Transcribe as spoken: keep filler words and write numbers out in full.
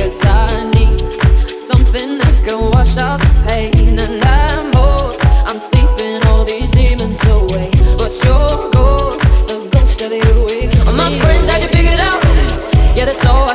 Yes, I need something that can wash out